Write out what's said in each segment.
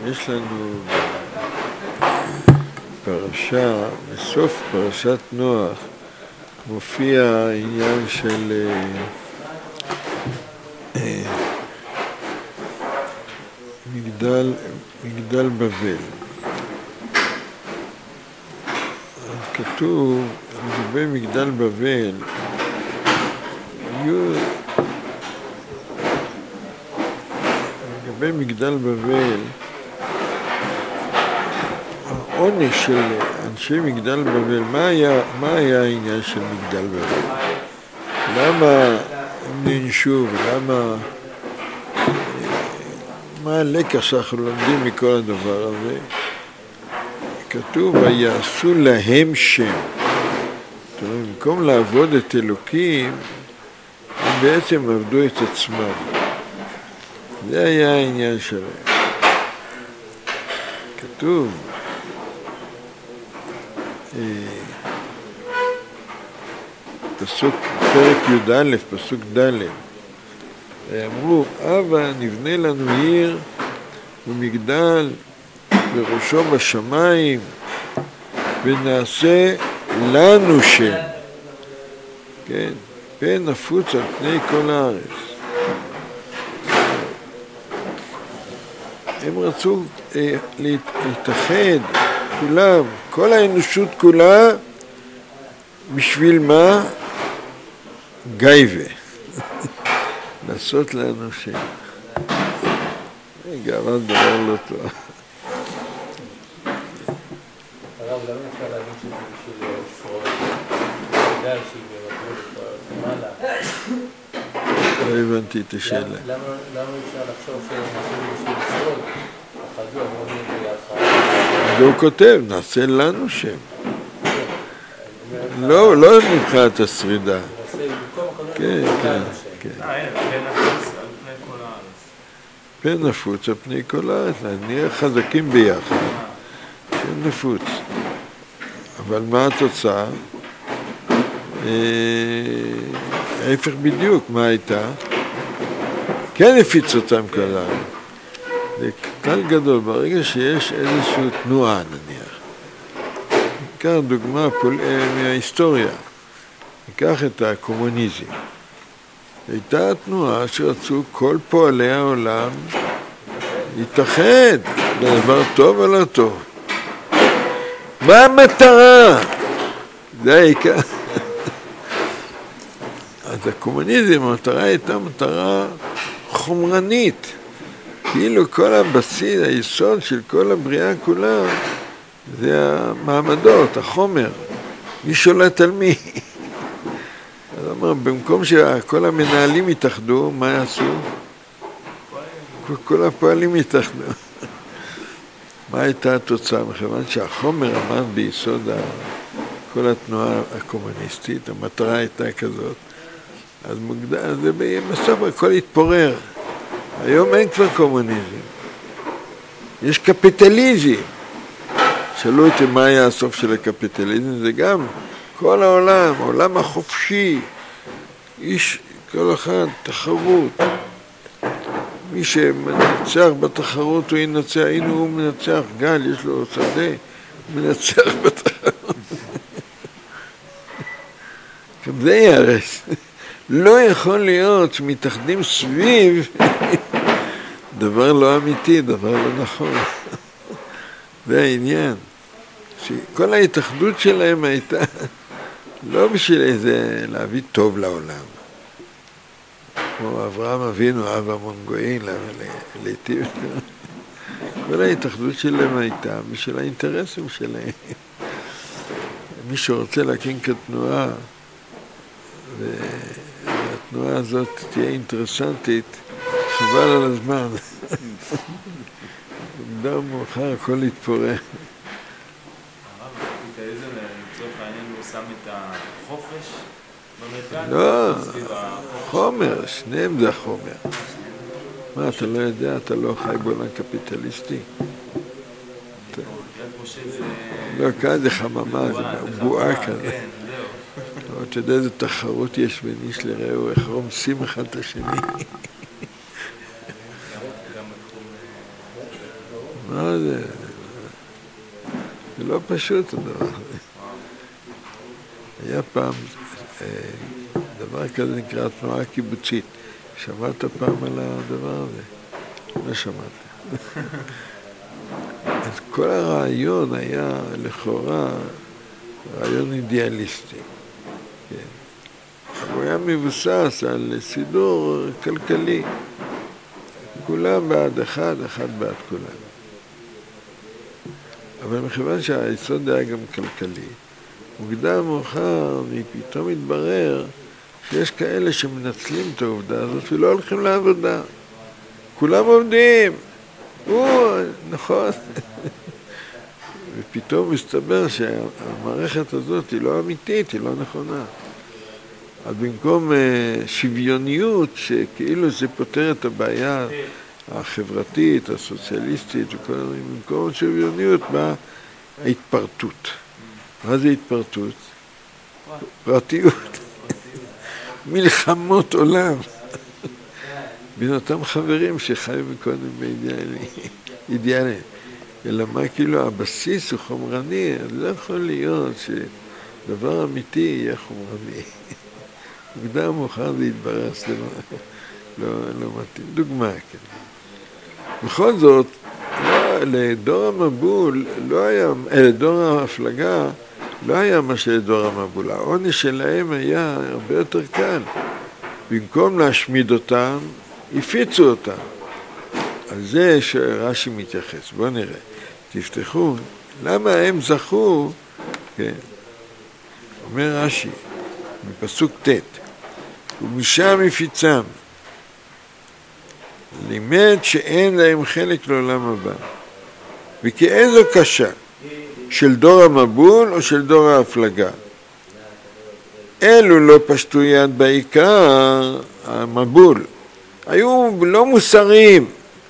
יש לנו פרשה, בסוף פרשת נוח, מופיע העניין של מגדל בבל. כתוב לגבי מגדל בבל, לגבי מגדל בבל, העונש של אנשי מגדל בבל, מה היה העניין של מגדל בבל? למה הם ננשו ולמה, מה הלקח שאנחנו לומדים מכל הדבר הזה? כתוב, ויעשו להם שם. זאת אומרת, במקום לעבוד את אלוקים, הם בעצם עבדו את עצמם. זה היה העניין שלהם. כתוב, פסוק, פרק י"א, פסוק ד', אמרו, אבא נבנה לנו עיר ומגדל וראשו בשמיים ונעשה לנו שם, כן, פן נפוץ על פני כל הארץ. הם רצו להתאחד כולם, כל האנושות כולה, בשביל מה? גייבה. לעשות לנו שם. רגע, אבל דבר לא טוב. הרב, למה אפשר להגיד שזה בשביל ישראל? בגלל שהיא במקום למעלה. לא הבנתי את השאלה. למה אפשר לחשוב שהם עשו בשביל ישראל? אחדו אמורים ביחד. הוא כותב, נעשה לנו שם. לא מבחינת השרידה. כן, כן, כן. פן נפוץ על פני כל הארץ. נהיה חזקים ביחד. פן נפוץ. אבל מה התוצאה? ההפך בדיוק, מה הייתה? כן הפיץ אותם כל הארץ. זה קל גדול, ברגע שיש איזושהי תנועה נניח. ניקח דוגמה מההיסטוריה, ניקח את הקומוניזם. הייתה תנועה שרצו כל פועלי העולם להתאחד, לדבר טוב או לא טוב. מה המטרה? זה העיקר. אז הקומוניזם, המטרה הייתה מטרה חומרנית. כאילו כל הבסיס, היסוד של כל הבריאה כולה, זה המעמדות, החומר. מי שולט על מי? אז אומר, במקום שכל המנהלים יתאחדו, מה יעשו? כל הפועלים יתאחדו. מה הייתה התוצאה? מכיוון שהחומר עמד ביסוד כל התנועה הקומוניסטית, המטרה הייתה כזאת, אז בסוף הכל התפורר. היום אין כבר קומוניזם. יש קפיטליזם. שאלו אותי מה היה הסוף של הקפיטליזם, זה גם כל העולם, העולם החופשי, איש, כל אחד, תחרות. מי שמנצח בתחרות הוא ינצח, הנה הוא מנצח, גל יש לו שדה, הוא מנצח בתחרות. גם זה ירס. לא יכול להיות שמתאחדים סביב דבר לא אמיתי, דבר לא נכון. זה העניין. שכל ההתאחדות שלהם הייתה לא בשביל איזה להביא טוב לעולם. כמו אברהם אבינו, אב המון גויים, להיטיב. כל ההתאחדות שלהם הייתה בשביל האינטרסים שלהם. מי שרוצה להקים כתנועה, והתנועה הזאת תהיה אינטרסנטית, חבל על הזמן. מוקדם מאוחר הכל יתפורר. הרב, הקפיטליזם לצורך העניין הוא שם את החופש במרכז? לא, חומר, שניהם זה החומר. מה, אתה לא יודע, אתה לא חי בעולם קפיטליסטי? לא, כאן זה חממה, זה בועה כזה. אתה יודע איזה תחרות יש בין איש לרעהו, איך רומסים אחד את השני. מה זה? זה לא פשוט הדבר הזה. היה פעם דבר כזה נקרא תנועה קיבוצית. שמעת פעם על הדבר הזה? לא שמעת. אז כל הרעיון היה לכאורה רעיון אידיאליסטי. כן. הוא היה מבוסס על סידור כלכלי. כולם בעד אחד, אחד בעד כולם. אבל מכיוון שהיסוד היה גם כלכלי, מוקדם מאוחר פתאום התברר שיש כאלה שמנצלים את העובדה הזאת ולא הולכים לעבודה. כולם עובדים. נכון. ופתאום מסתבר שהמערכת הזאת היא לא אמיתית, היא לא נכונה. אז במקום שוויוניות, שכאילו זה פותר את הבעיה החברתית, הסוציאליסטית וכל הדברים, במקום שוויוניות באה ההתפרטות. מה זה התפרטות? פרטיות. מלחמות עולם. בין אותם חברים שחיו קודם באידיאלים. אלא מה כאילו הבסיס הוא חומרני, אז לא יכול להיות שדבר אמיתי יהיה חומרני. מוקדם מאוחר זה יתברר שזה לא מתאים. דוגמה, כן. בכל זאת, לדור המבול לא היה, לדור ההפלגה לא היה מה שלדור המבול. העונש שלהם היה הרבה יותר קל. במקום להשמיד אותם, הפיצו אותם. על זה שרש"י מתייחס. בואו נראה. תפתחו. למה הם זכו? כן. אומר רש"י, בפסוק ט', ומשם הפיצם. לימד שאין להם חלק לעולם הבא. וכי איזו קשה? של דור המבול או של דור ההפלגה? אלו לא פשטו יד בעיקר, המבול. היו לא מוסריים.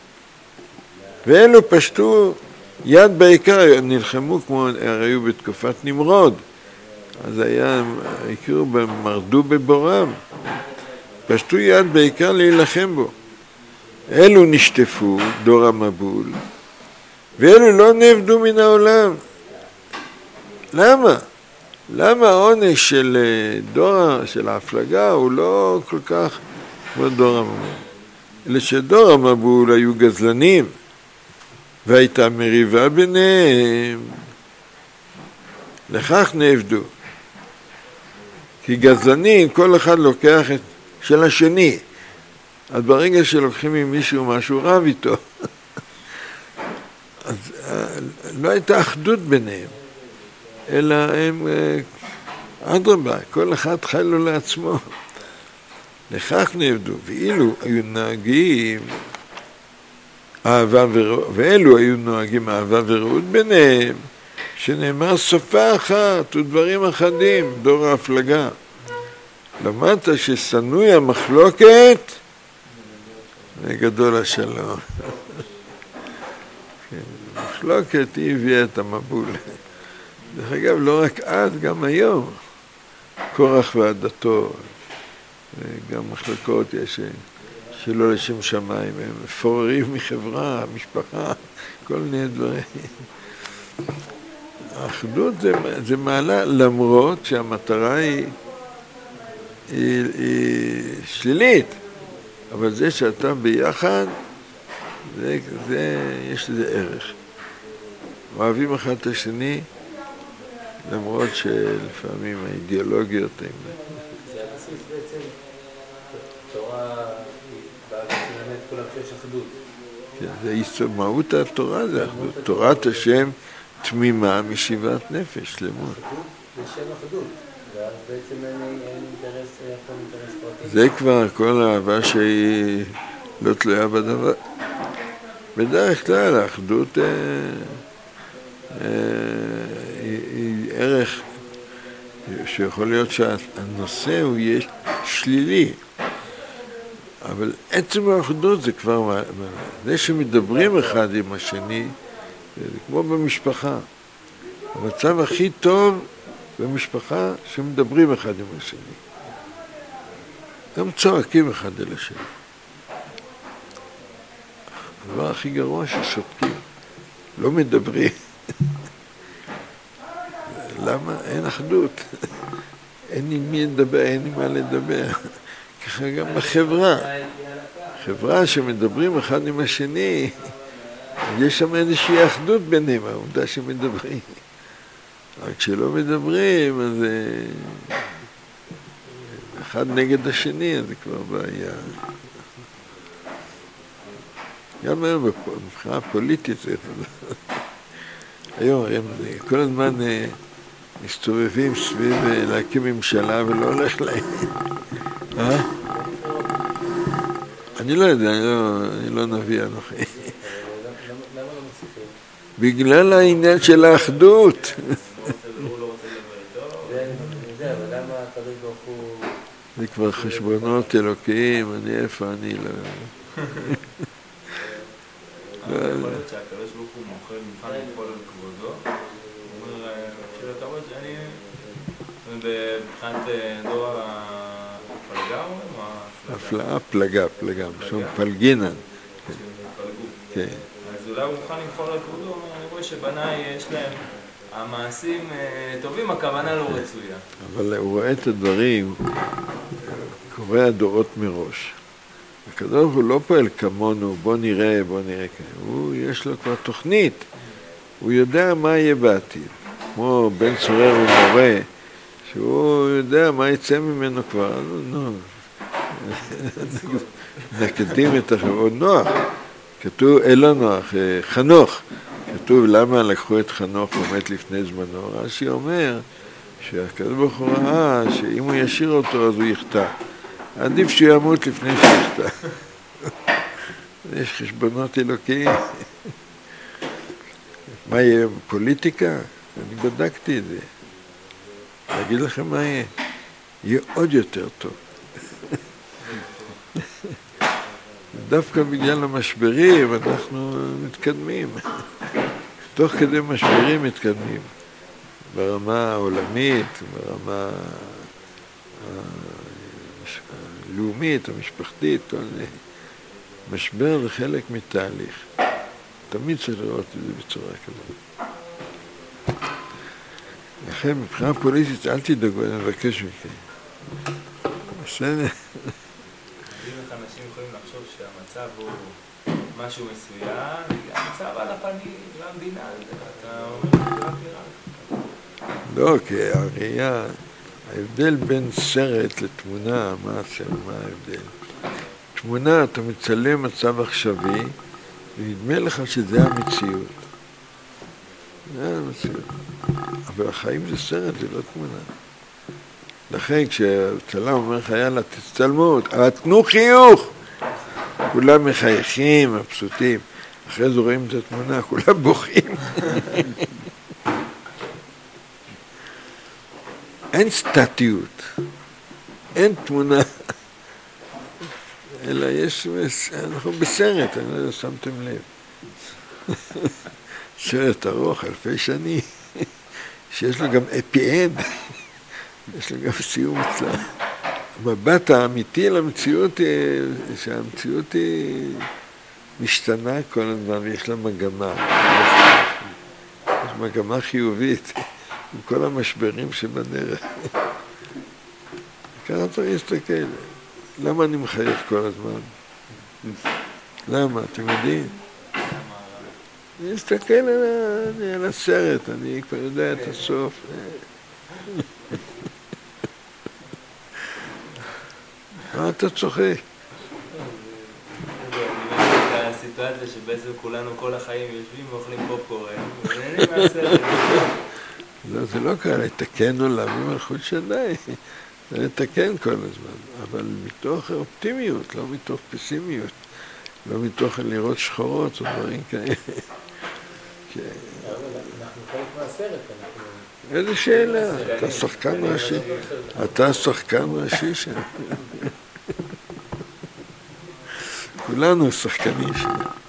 ואלו פשטו יד בעיקר, נלחמו כמו היו בתקופת נמרוד. אז היה, הכירו במרדו בבורם. פשטו יד בעיקר להילחם בו. אלו נשטפו, דור המבול, ואלו לא נעבדו מן העולם. למה? למה העונש של של ההפלגה הוא לא כל כך כמו דור המבול? אלא שדור המבול היו גזלנים, והייתה מריבה ביניהם. לכך נעבדו. כי גזלנים, כל אחד לוקח את של השני. אז ברגע שלוקחים ממישהו משהו רב איתו, אז לא הייתה אחדות ביניהם, אלא הם, אדרבה, כל אחד חי לו לעצמו. לכך נעבדו, ואילו היו נוהגים אהבה ורעות, ואלו היו נוהגים אהבה ורעות ביניהם, שנאמר שפה אחת ודברים אחדים, דור ההפלגה. למדת ששנוי המחלוקת, וגדול השלום. מחלוקת היא הביאה את המבול. דרך אגב, לא רק אז, גם היום. קורח ועדתו, גם מחלוקות יש שלא לשם שמיים, הם מפוררים מחברה, משפחה, כל מיני דברים. האחדות זה מעלה, למרות שהמטרה היא שלילית. אבל זה שאתה ביחד, יש לזה ערך. אוהבים אחד את השני, למרות שלפעמים האידיאולוגיות הן... זה הבסיס בעצם, תורה באה ללמד כולם שיש אחדות. זה מהות התורה, זה אחדות. תורת השם תמימה משיבת נפש, שלמות. אחדות לשם אחדות. ואז בעצם אין אינטרס פרטי. זה כבר כל האהבה שהיא לא תלויה בדבר. בדרך כלל האחדות היא ערך שיכול להיות שהנושא הוא יהיה שלילי. אבל עצם האחדות זה כבר, זה שמדברים אחד עם השני, זה כמו במשפחה. המצב הכי טוב במשפחה שמדברים אחד עם השני. גם צועקים אחד אל השני. הדבר הכי גרוע ששותקים. לא מדברים. למה? אין אחדות. אין עם מי לדבר, אין עם מה לדבר. ככה גם בחברה. חברה שמדברים אחד עם השני, יש שם איזושהי אחדות ביניהם, העובדה שמדברים. רק כשלא מדברים, אז אחד נגד השני, אז זה כבר בעיה. גם היום מבחינה פוליטית, היום הם כל הזמן מסתובבים סביב להקים ממשלה ולא הולך להם. אני לא יודע, אני לא נביא אנוכי. למה לא מוסיפים? בגלל העניין של האחדות. הוא לא רוצה לדבר איתו. אני יודע, אבל למה הקדוש ברוך הוא... זה כבר חשבונות אלוקיים, איפה אני לא... יכול להיות שהקדוש ברוך הוא מוכן לפעול על כבודו. הוא אומר, בשביל הכבוד שאני... מבחינת דור הפלגה אומרים? פלגה, בשום פלגינן. כן. אז אולי הוא מוכן לפעול על כבודו, אני רואה שבניי יש להם המעשים טובים, הכוונה לא רצויה. אבל הוא רואה את הדברים, קורא דורות מראש. הקדוש הוא לא פועל כמונו, בוא נראה כאן. יש לו כבר תוכנית, הוא יודע מה יהיה בעתיד. כמו בן צורר ומורה, שהוא יודע מה יצא ממנו כבר, נקדים את החברה, נוח, כתוב, לא נוח, חנוך, כתוב למה לקחו את חנוך ומת לפני זמנו, רש"י אומר שהקדוש ברוך הוא ראה שאם הוא ישאיר אותו אז הוא יחטא, עדיף שהוא ימות לפני שיחטא. יש חשבונות אלוקיים. מה יהיה פוליטיקה? אני בדקתי את זה. אגיד לכם מה יהיה. יהיה עוד יותר טוב. דווקא בגלל המשברים אנחנו מתקדמים. תוך כדי משברים מתקדמים. ברמה העולמית, ברמה הלאומית, המשפחתית, כל זה. משבר זה חלק מתהליך. תמיד צריך לראות את זה בצורה כזאת. לכן מבחינה פוליטית אל תדאגו, אני מבקש מכם. בסדר? אם אנשים יכולים לחשוב שהמצב הוא משהו מסוים, המצב על הפנים, והמדינה, אתה אומר, זה רק נראה לך. לא, כי הראייה, ההבדל בין סרט לתמונה, מה ההבדל? תמונה, אתה מצלם מצב עכשווי, ונדמה לך שזה המציאות. זה המציאות. אבל החיים זה סרט, זה לא תמונה. לכן כשהצלם אומר לך, יאללה, תצלמו, אבל תנו חיוך. כולם מחייכים, מבסוטים. אחרי זה רואים את התמונה, כולם בוכים. אין סטטיות, אין תמונה. אלא אנחנו בסרט, אני לא יודע, שמתם לב. סרט ארוך, אלפי שנים, שיש לו גם אפי-אנד, יש לו גם סיום אצלה. המבט האמיתי למציאות, שהמציאות היא משתנה כל הזמן, ויש לה מגמה. יש מגמה חיובית, עם כל המשברים שבדרך. ככה צריך להסתכל. למה אני מחייך כל הזמן? למה? אתם יודעים? אני אסתכל על הסרט, אני כבר יודע את הסוף. מה אתה צוחק? הסיטואציה שבעצם כולנו כל החיים יושבים ואוכלים פופקורן, ונהנים מהסרט. לא, זה לא קרה, לתקן עולם במלכות שדי. זה לתקן כל הזמן, אבל מתוך אופטימיות, לא מתוך פסימיות, לא מתוך לראות שחורות או דברים כאלה. אנחנו חלק מהסרט. איזה שאלה, אתה שחקן ראשי. אתה שחקן ראשי שם. כולנו שחקנים שם.